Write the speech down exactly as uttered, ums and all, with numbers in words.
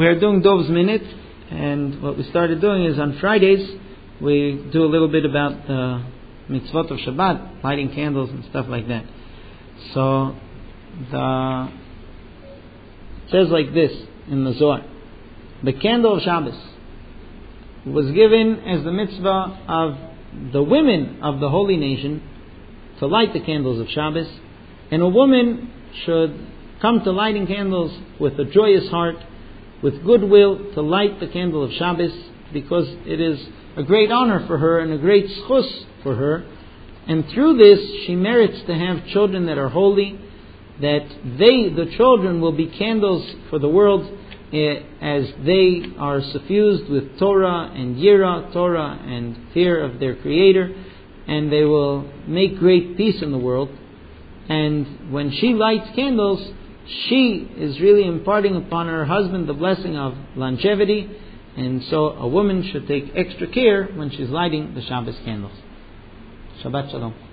We are doing Dov's Minute, and what we started doing is on Fridays we do a little bit about the mitzvot of Shabbat, lighting candles and stuff like that. So the it says like this in the Zohar: the candle of Shabbos was given as the mitzvah of the women of the holy nation to light the candles of Shabbos, and a woman should come to lighting candles with a joyous heart, with goodwill, to light the candle of Shabbos, because it is a great honor for her and a great schus for her. And through this, she merits to have children that are holy, that they, the children, will be candles for the world eh, as they are suffused with Torah and Yira, Torah and fear of their Creator, and they will make great peace in the world. And when she lights candles, she is really imparting upon her husband the blessing of longevity, and so a woman should take extra care when she's lighting the Shabbos candles. Shabbat Shalom.